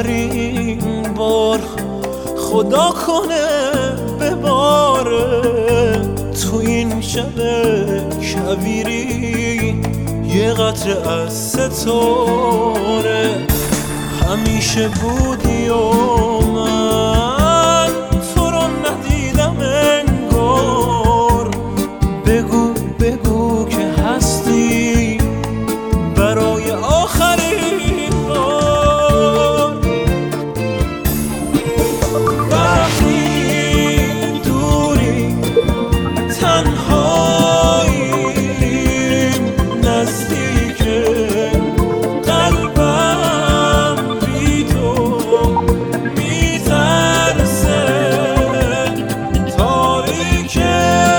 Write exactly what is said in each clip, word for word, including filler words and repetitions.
آخرین بار خدا کنه بباره تو این شب کویری یه قطره از ستاره. همیشه بودی و من تو رو ندیدم انگار. بگو بگو که هستی برای آخرین بار. وقتی دوری تنهاییم نزدیک قلبم بی تو میترسه تاریکه.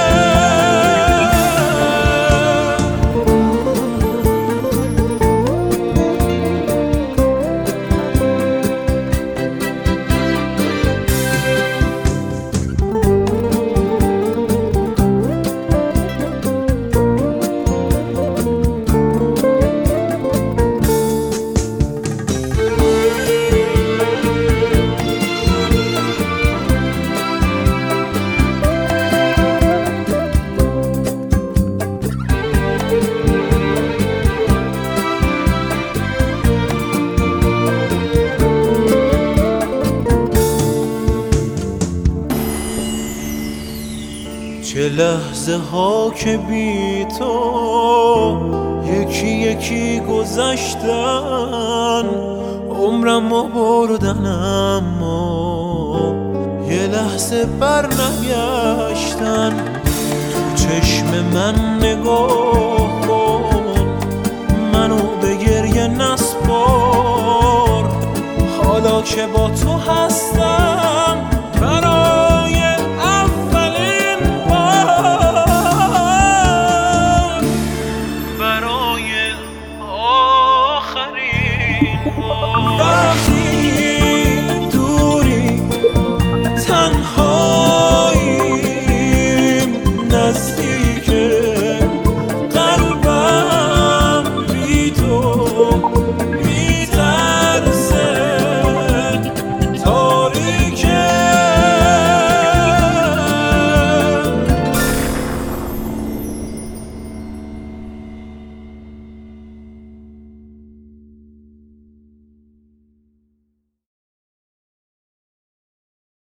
چه لحظه ها که بی تو یکی یکی گذشتن، عمرمو بردن اما یه لحظه بر نگشتن. تو چشم من نگاه کن، منو به گریه نسپار، حالا که با تو هستم